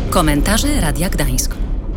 Komentarze Radia Gdańsk.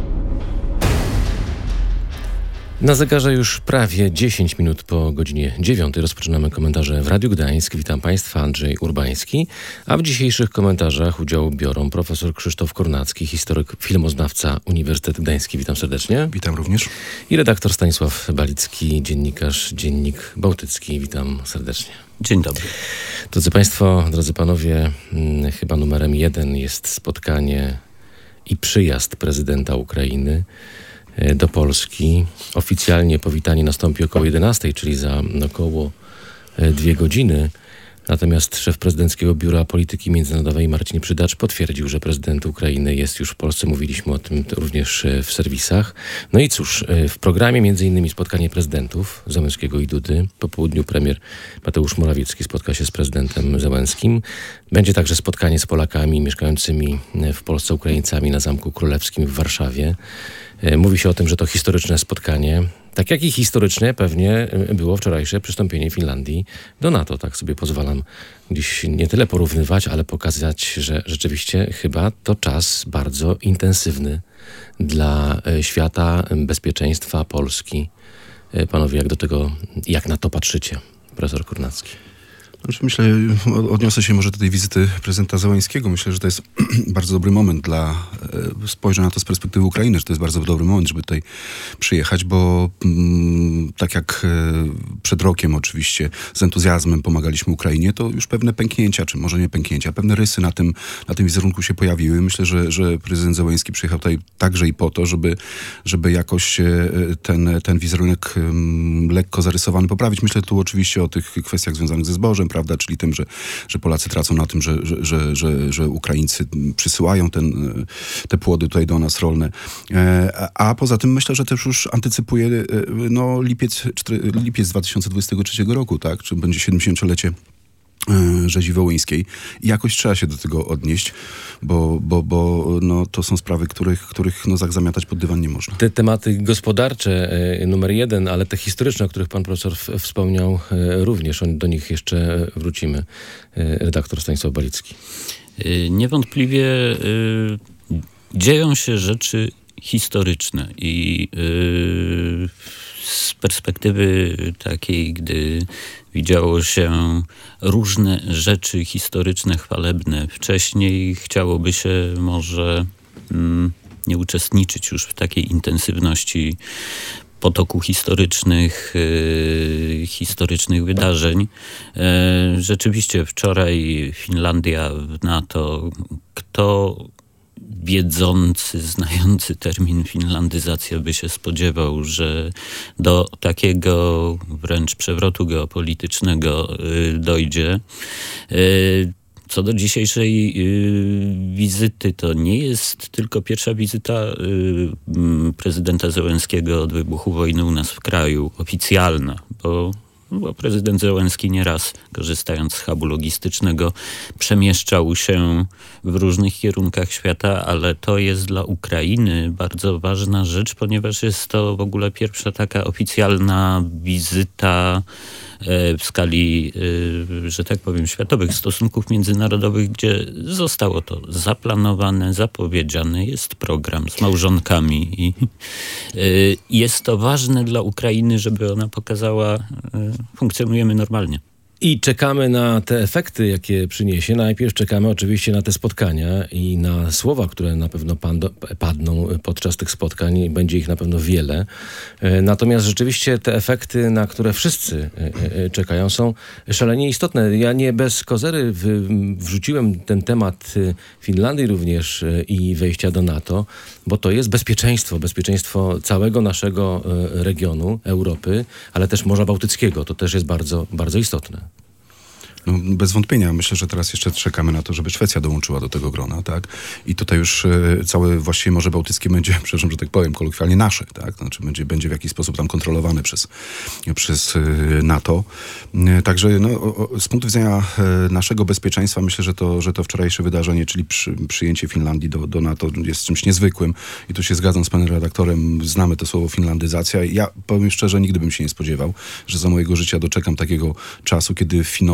Na zegarze już prawie 10 minut po godzinie 9 rozpoczynamy komentarze w Radiu Gdańsk. Witam Państwa, Andrzej Urbański. A w dzisiejszych komentarzach udział biorą profesor Krzysztof Kornacki, historyk, filmoznawca, Uniwersytet Gdański. Witam serdecznie. Witam również. I redaktor Stanisław Balicki, dziennikarz, Dziennik Bałtycki. Witam serdecznie. Dzień dobry. Drodzy Państwo, drodzy Panowie, chyba numerem 1 jest spotkanie i przyjazd prezydenta Ukrainy do Polski. Oficjalnie powitanie nastąpi około 11, czyli za około 2 godziny. Natomiast szef prezydenckiego Biura Polityki Międzynarodowej Marcin Przydacz potwierdził, że prezydent Ukrainy jest już w Polsce. Mówiliśmy o tym również w serwisach. No i cóż, w programie m.in. spotkanie prezydentów Zełenskiego i Dudy. Po południu premier Mateusz Morawiecki spotka się z prezydentem Zełenskim. Będzie także spotkanie z Polakami mieszkającymi w Polsce, Ukraińcami na Zamku Królewskim w Warszawie. Mówi się o tym, że to historyczne spotkanie. Tak jak i historyczne pewnie było wczorajsze przystąpienie Finlandii do NATO. Tak sobie pozwalam dziś nie tyle porównywać, ale pokazać, że rzeczywiście chyba to czas bardzo intensywny dla świata, bezpieczeństwa Polski. Panowie, jak na to patrzycie? Profesor Kornacki. Myślę, odniosę się może do tej wizyty prezydenta Zełenskiego. Myślę, że to jest bardzo dobry moment spojrzę na to z perspektywy Ukrainy, że to jest bardzo dobry moment, żeby tutaj przyjechać, bo tak jak przed rokiem oczywiście z entuzjazmem pomagaliśmy Ukrainie, to już pewne pęknięcia, czy może nie pęknięcia, pewne rysy na tym wizerunku się pojawiły. Myślę, że prezydent Zełenski przyjechał tutaj także i po to, żeby jakoś ten wizerunek lekko zarysowany poprawić. Myślę tu oczywiście o tych kwestiach związanych ze zbożem, prawda, czyli tym, że Polacy tracą na tym, że Ukraińcy przysyłają te płody tutaj do nas rolne. A poza tym myślę, że też już antycypuje lipiec 2023 roku, tak? Czy będzie 70-lecie rzezi wołyńskiej. I jakoś trzeba się do tego odnieść, bo to są sprawy, których zamiatać pod dywan nie można. Te tematy gospodarcze numer 1, ale te historyczne, o których pan profesor wspomniał również, do nich jeszcze wrócimy. Redaktor Stanisław Balicki. Niewątpliwie dzieją się rzeczy historyczne i z perspektywy takiej, gdy widziało się różne rzeczy historyczne, chwalebne wcześniej, chciałoby się może nie uczestniczyć już w takiej intensywności potoku historycznych wydarzeń. Rzeczywiście wczoraj Finlandia w NATO, kto wiedzący, znający termin finlandyzacja by się spodziewał, że do takiego wręcz przewrotu geopolitycznego dojdzie. Co do dzisiejszej wizyty, to nie jest tylko pierwsza wizyta prezydenta Zełenskiego od wybuchu wojny u nas w kraju, oficjalna, bo prezydent Zełenski nieraz, korzystając z hubu logistycznego, przemieszczał się w różnych kierunkach świata, ale to jest dla Ukrainy bardzo ważna rzecz, ponieważ jest to w ogóle pierwsza taka oficjalna wizyta w skali, że tak powiem, światowych stosunków międzynarodowych, gdzie zostało to zaplanowane, zapowiedziane, jest program z małżonkami i jest to ważne dla Ukrainy, żeby ona pokazała, funkcjonujemy normalnie. I czekamy na te efekty, jakie przyniesie. Najpierw czekamy oczywiście na te spotkania i na słowa, które na pewno padną podczas tych spotkań. Będzie ich na pewno wiele. Natomiast rzeczywiście te efekty, na które wszyscy czekają, są szalenie istotne. Ja nie bez kozery wrzuciłem ten temat Finlandii również i wejścia do NATO, bo to jest bezpieczeństwo całego naszego regionu, Europy, ale też Morza Bałtyckiego. To też jest bardzo, bardzo istotne. Bez wątpienia. Myślę, że teraz jeszcze czekamy na to, żeby Szwecja dołączyła do tego grona, tak? I tutaj już całe właściwie Morze Bałtyckie będzie, przepraszam, że tak powiem, kolokwialnie nasze, tak? Znaczy będzie w jakiś sposób tam kontrolowane przez NATO. Także z punktu widzenia naszego bezpieczeństwa myślę, że to wczorajsze wydarzenie, czyli przyjęcie Finlandii do NATO jest czymś niezwykłym. I tu się zgadzam z panem redaktorem. Znamy to słowo finlandyzacja. Ja powiem szczerze, nigdy bym się nie spodziewał, że za mojego życia doczekam takiego czasu, kiedy Finowie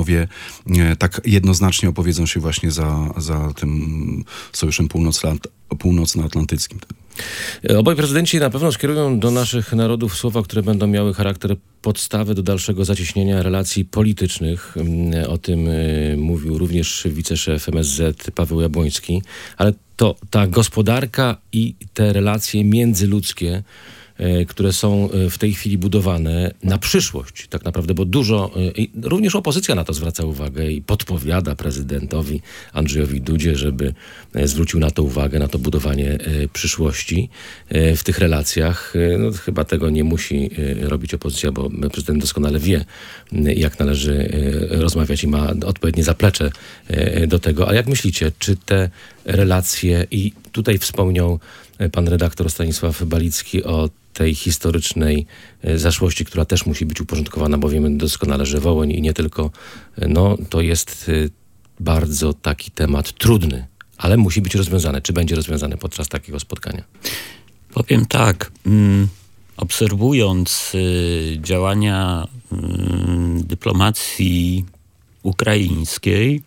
tak jednoznacznie opowiedzą się właśnie za tym sojuszem północnoatlantyckim. Obaj prezydenci na pewno skierują do naszych narodów słowa, które będą miały charakter podstawy do dalszego zacieśnienia relacji politycznych. O tym mówił również wiceszef MSZ Paweł Jabłoński. Ale to ta gospodarka i te relacje międzyludzkie, które są w tej chwili budowane na przyszłość tak naprawdę, bo dużo, również opozycja na to zwraca uwagę i podpowiada prezydentowi Andrzejowi Dudzie, żeby zwrócił na to uwagę, na to budowanie przyszłości w tych relacjach. No, chyba tego nie musi robić opozycja, bo prezydent doskonale wie, jak należy rozmawiać i ma odpowiednie zaplecze do tego. A jak myślicie, czy te relacje, i tutaj wspomniał pan redaktor Stanisław Balicki o tej historycznej zaszłości, która też musi być uporządkowana, bo wiemy doskonale, że Wołyń i nie tylko, no to jest bardzo taki temat trudny, ale musi być rozwiązany. Czy będzie rozwiązany podczas takiego spotkania? Powiem tak, obserwując działania dyplomacji ukraińskiej,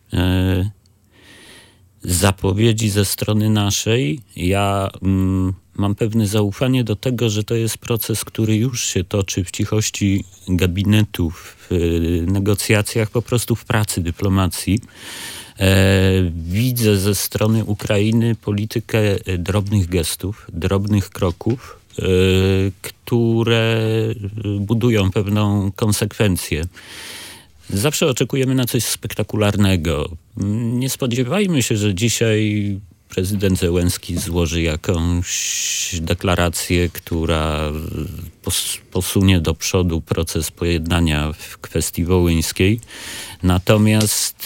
zapowiedzi ze strony naszej, ja mam pewne zaufanie do tego, że to jest proces, który już się toczy w cichości gabinetów, w negocjacjach, po prostu w pracy dyplomacji. Widzę ze strony Ukrainy politykę drobnych gestów, drobnych kroków, które budują pewną konsekwencję. Zawsze oczekujemy na coś spektakularnego. Nie spodziewajmy się, że dzisiaj prezydent Zełenski złoży jakąś deklarację, która posunie do przodu proces pojednania w kwestii wołyńskiej. Natomiast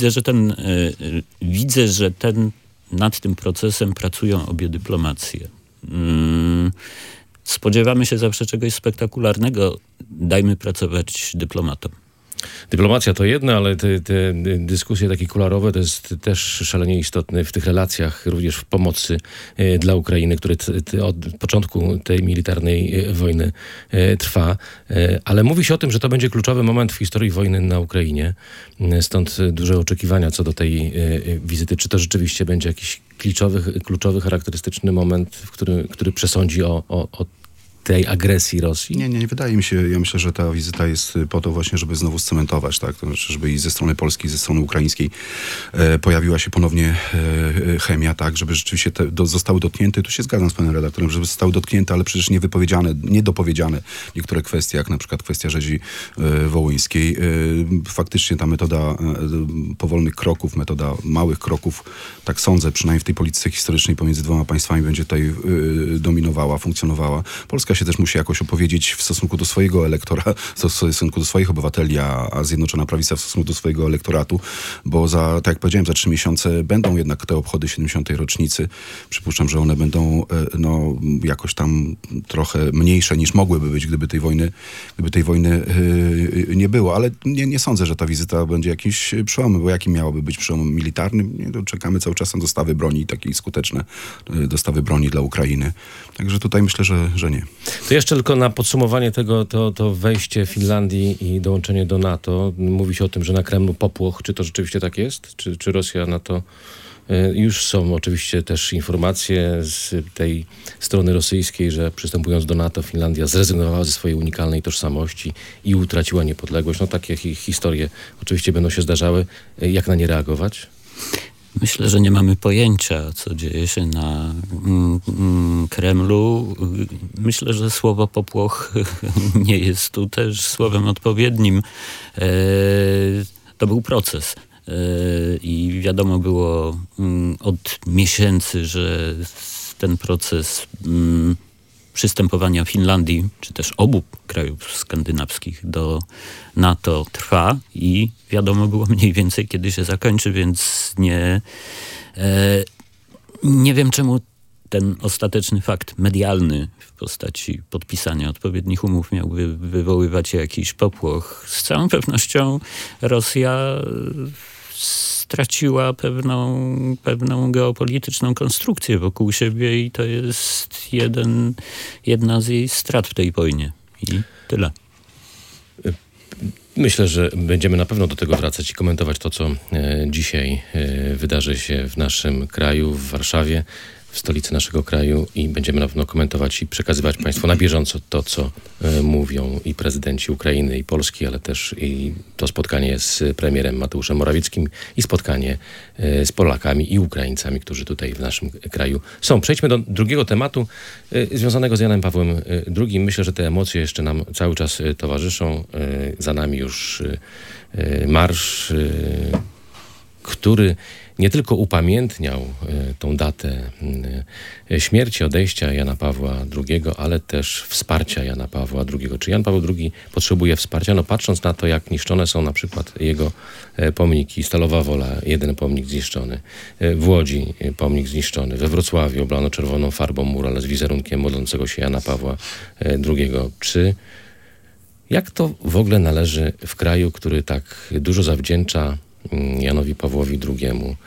widzę, że nad tym procesem pracują obie dyplomacje. Spodziewamy się zawsze czegoś spektakularnego. Dajmy pracować dyplomatom. Dyplomacja to jedno, ale te dyskusje takie kuluarowe to jest też szalenie istotne w tych relacjach, również w pomocy dla Ukrainy, który od początku tej militarnej wojny trwa. Ale mówi się o tym, że to będzie kluczowy moment w historii wojny na Ukrainie. Stąd duże oczekiwania co do tej wizyty. Czy to rzeczywiście będzie jakiś kluczowy, charakterystyczny moment, który przesądzi o tej agresji Rosji? Nie wydaje mi się. Ja myślę, że ta wizyta jest po to właśnie, żeby znowu scementować, tak? To znaczy, żeby i ze strony polskiej, i ze strony ukraińskiej pojawiła się ponownie chemia, tak? Żeby rzeczywiście zostały dotknięte, tu się zgadzam z panem redaktorem, żeby zostały dotknięte, ale przecież niedopowiedziane niektóre kwestie, jak na przykład kwestia rzezi wołyńskiej. Faktycznie ta metoda powolnych kroków, metoda małych kroków, tak sądzę, przynajmniej w tej polityce historycznej pomiędzy dwoma państwami będzie tutaj dominowała, funkcjonowała. Polska się też musi jakoś opowiedzieć w stosunku do swojego elektora, w stosunku do swoich obywateli, a Zjednoczona Prawica w stosunku do swojego elektoratu, bo tak jak powiedziałem, za 3 miesiące będą jednak te obchody 70. rocznicy. Przypuszczam, że one będą jakoś tam trochę mniejsze niż mogłyby być, gdyby tej wojny nie było. Ale nie sądzę, że ta wizyta będzie jakimś przełomem, bo jakim miałoby być przełomem militarnym? Czekamy cały czas na dostawy broni, takie skuteczne dostawy broni dla Ukrainy. Także tutaj myślę, że nie. To jeszcze tylko na podsumowanie tego, to wejście Finlandii i dołączenie do NATO. Mówi się o tym, że na Kremlu popłoch. Czy to rzeczywiście tak jest? Czy Rosja na to... Już są oczywiście też informacje z tej strony rosyjskiej, że przystępując do NATO Finlandia zrezygnowała ze swojej unikalnej tożsamości i utraciła niepodległość. No takie historie oczywiście będą się zdarzały. Jak na nie reagować? Myślę, że nie mamy pojęcia, co dzieje się na Kremlu. Myślę, że słowo popłoch nie jest tu też słowem odpowiednim. To był proces. I wiadomo było od miesięcy, że ten proces przystępowania Finlandii, czy też obu krajów skandynawskich do NATO trwa i wiadomo było mniej więcej, kiedy się zakończy, więc nie wiem, czemu ten ostateczny fakt medialny w postaci podpisania odpowiednich umów miałby wywoływać jakiś popłoch. Z całą pewnością Rosja straciła pewną geopolityczną konstrukcję wokół siebie i to jest jedna z jej strat w tej wojnie. I tyle. Myślę, że będziemy na pewno do tego wracać i komentować to, co dzisiaj wydarzy się w naszym kraju, w Warszawie, w stolicy naszego kraju, i będziemy na pewno komentować i przekazywać Państwu na bieżąco to, co mówią i prezydenci Ukrainy i Polski, ale też i to spotkanie z premierem Mateuszem Morawieckim i spotkanie z Polakami i Ukraińcami, którzy tutaj w naszym kraju są. Przejdźmy do drugiego tematu związanego z Janem Pawłem II. Myślę, że te emocje jeszcze nam cały czas towarzyszą. Za nami już marsz, który nie tylko upamiętniał tą datę śmierci, odejścia Jana Pawła II, ale też wsparcia Jana Pawła II. Czy Jan Paweł II potrzebuje wsparcia? No, patrząc na to, jak niszczone są na przykład jego pomniki. Stalowa Wola, jeden pomnik zniszczony. W Łodzi pomnik zniszczony. We Wrocławiu oblano czerwoną farbą mural z wizerunkiem modlącego się Jana Pawła II. Jak to w ogóle należy w kraju, który tak dużo zawdzięcza Janowi Pawłowi II,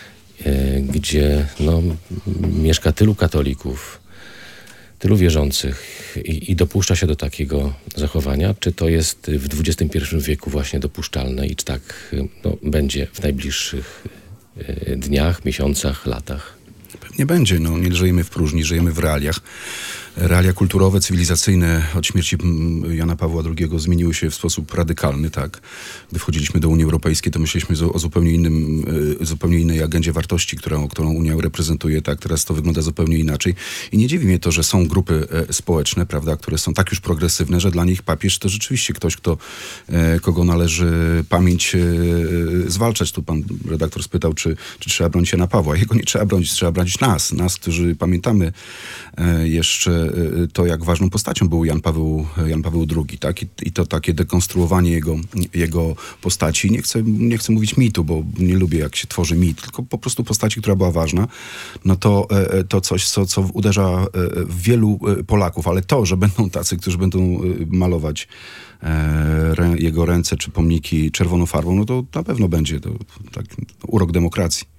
gdzie mieszka tylu katolików, tylu wierzących i dopuszcza się do takiego zachowania? Czy to jest w XXI wieku właśnie dopuszczalne i czy tak będzie w najbliższych dniach, miesiącach, latach? Nie będzie. Nie żyjemy w próżni, żyjemy w realiach. Realia kulturowe, cywilizacyjne od śmierci Jana Pawła II zmieniły się w sposób radykalny, tak. Gdy wchodziliśmy do Unii Europejskiej, to myśleliśmy o zupełnie innej agendzie wartości, którą Unia reprezentuje, tak. Teraz to wygląda zupełnie inaczej. I nie dziwi mnie to, że są grupy społeczne, prawda, które są tak już progresywne, że dla nich papież to rzeczywiście ktoś, kogo należy pamięć zwalczać. Tu pan redaktor spytał, czy trzeba bronić Jana Pawła. Jego nie trzeba bronić, trzeba bronić nas, którzy pamiętamy jeszcze to, jak ważną postacią był Jan Paweł II, tak? I to takie dekonstruowanie jego postaci. Nie chcę mówić mitu, bo nie lubię, jak się tworzy mit, tylko po prostu postaci, która była ważna. To coś, co uderza w wielu Polaków, ale to, że będą tacy, którzy będą malować jego ręce czy pomniki czerwoną farbą, to na pewno będzie to urok demokracji.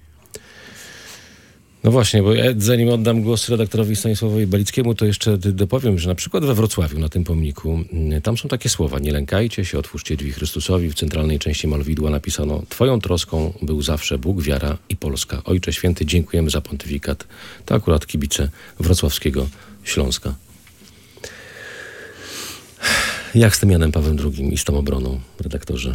No właśnie, bo ja zanim oddam głos redaktorowi Stanisławowi Balickiemu, to jeszcze dopowiem, że na przykład we Wrocławiu na tym pomniku tam są takie słowa: nie lękajcie się, otwórzcie drzwi Chrystusowi. W centralnej części malowidła napisano: Twoją troską był zawsze Bóg, wiara i Polska. Ojcze Święty, dziękujemy za pontyfikat. To akurat kibice wrocławskiego Śląska. Jak z tym Janem Pawłem II i z tą obroną, redaktorze?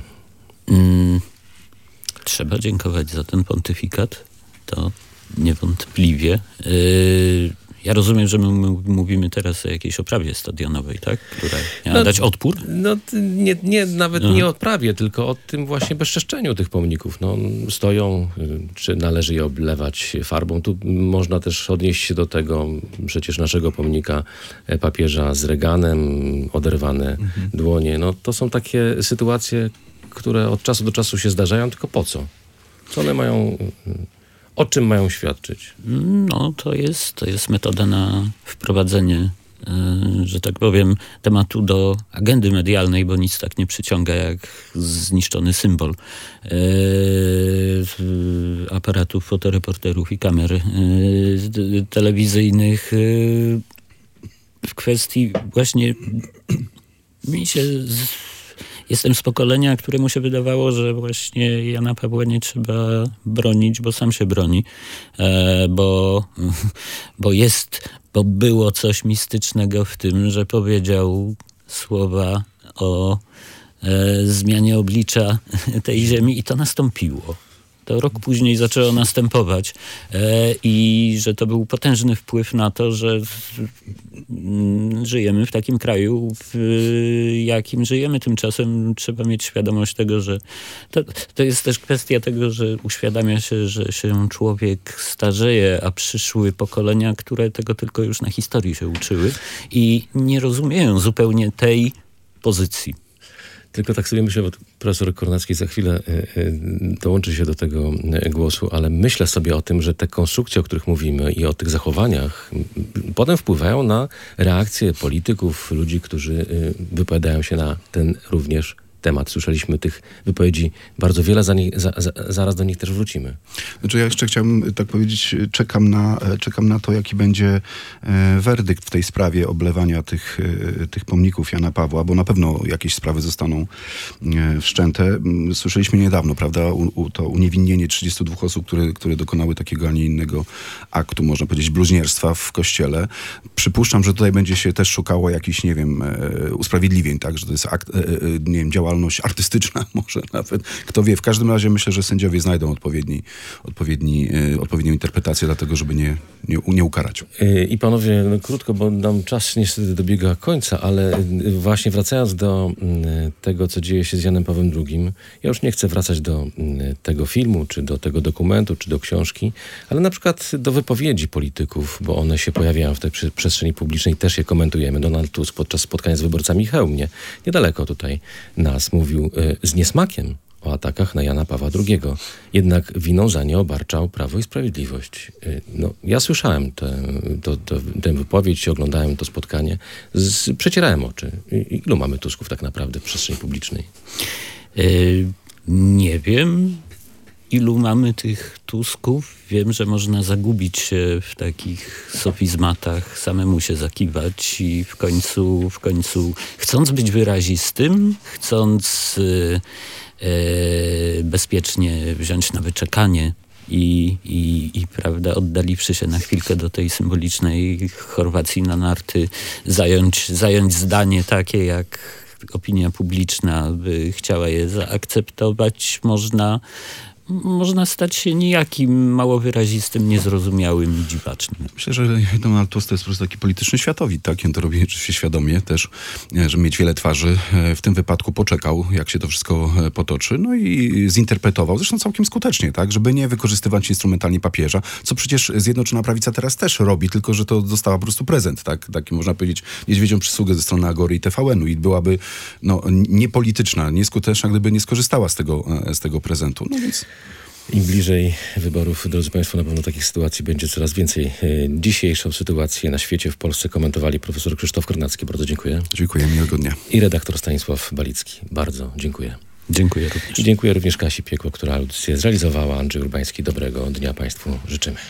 Trzeba dziękować za ten pontyfikat. To niewątpliwie. Ja rozumiem, że my mówimy teraz o jakiejś oprawie stadionowej, tak? Która miała dać odpór? Nawet nie o odprawie, tylko o tym właśnie bezczeszczeniu tych pomników. Stoją, czy należy je oblewać farbą. Tu można też odnieść się do tego przecież naszego pomnika papieża z Reaganem, oderwane dłonie. To są takie sytuacje, które od czasu do czasu się zdarzają, tylko po co? Co one mają... O czym mają świadczyć? To jest metoda na wprowadzenie, że tak powiem, tematu do agendy medialnej, bo nic tak nie przyciąga jak zniszczony symbol aparatów fotoreporterów i kamer telewizyjnych w kwestii właśnie Jestem z pokolenia, któremu się wydawało, że właśnie Jana Pawła nie trzeba bronić, bo sam się broni, bo było coś mistycznego w tym, że powiedział słowa o zmianie oblicza tej ziemi i to nastąpiło. To rok później zaczęło następować i że to był potężny wpływ na to, że żyjemy w takim kraju, w jakim żyjemy. Tymczasem trzeba mieć świadomość tego, że to jest też kwestia tego, że uświadamia się, że się człowiek starzeje, a przyszły pokolenia, które tego tylko już na historii się uczyły i nie rozumieją zupełnie tej pozycji. Tylko tak sobie myślę, bo profesor Kornacki za chwilę dołączy się do tego głosu, ale myślę sobie o tym, że te konstrukcje, o których mówimy i o tych zachowaniach potem wpływają na reakcje polityków, ludzi, którzy wypowiadają się na ten również temat. Słyszeliśmy tych wypowiedzi bardzo wiele, zaraz do nich też wrócimy. Znaczy ja jeszcze chciałbym tak powiedzieć, czekam na to, jaki będzie werdykt w tej sprawie oblewania tych pomników Jana Pawła, bo na pewno jakieś sprawy zostaną wszczęte. Słyszeliśmy niedawno, prawda, to uniewinnienie 32 osób, które dokonały takiego, a nie innego aktu, można powiedzieć, bluźnierstwa w kościele. Przypuszczam, że tutaj będzie się też szukało jakichś, nie wiem, usprawiedliwień, tak, że to jest akt, nie wiem, działalność artystyczna może nawet. Kto wie. W każdym razie myślę, że sędziowie znajdą odpowiednią interpretację, dlatego żeby nie ukarać. I panowie, no krótko, bo nam czas niestety dobiega końca, ale właśnie wracając do tego, co dzieje się z Janem Pawłem II, ja już nie chcę wracać do tego filmu, czy do tego dokumentu, czy do książki, ale na przykład do wypowiedzi polityków, bo one się pojawiają w tej przestrzeni publicznej, też je komentujemy. Donald Tusk podczas spotkania z wyborcami Chełmie, niedaleko tutaj nas, mówił z niesmakiem o atakach na Jana Pawła II. Jednak winą za nie obarczał Prawo i Sprawiedliwość. No, ja słyszałem tę wypowiedź, oglądałem to spotkanie, przecierałem oczy. Ilu mamy Tusków tak naprawdę w przestrzeni publicznej? Nie wiem, ilu mamy tych Tusków. Wiem, że można zagubić się w takich sofizmatach, samemu się zakiwać i w końcu chcąc być wyrazistym, chcąc bezpiecznie wziąć na wyczekanie i prawda, oddaliwszy się na chwilkę do tej symbolicznej Chorwacji na narty, zająć zdanie takie, jak opinia publiczna by chciała je zaakceptować, można stać się nijakim, mało wyrazistym, niezrozumiałym i dziwacznym. Myślę, że Donald Tusk to jest po prostu taki polityczny światowid, tak? I on to robi oczywiście świadomie też, żeby mieć wiele twarzy. W tym wypadku poczekał, jak się to wszystko potoczy, no i zinterpretował, zresztą całkiem skutecznie, tak? Żeby nie wykorzystywać instrumentalnie papieża, co przecież Zjednoczona Prawica teraz też robi, tylko że to dostała po prostu prezent, tak? Taki, można powiedzieć, niedźwiedzią przysługę ze strony Agory i TVN-u i byłaby niepolityczna, nieskuteczna, gdyby nie skorzystała z tego prezentu. No więc... Im bliżej wyborów, drodzy Państwo, na pewno takich sytuacji będzie coraz więcej. Dzisiejszą sytuację na świecie, w Polsce komentowali profesor Krzysztof Kornacki. Bardzo dziękuję. Dziękuję, miłego dnia. I redaktor Stanisław Balicki. Bardzo dziękuję. Dziękuję również. I dziękuję również Kasi Piekło, która audycję zrealizowała. Andrzej Urbański. Dobrego dnia Państwu życzymy.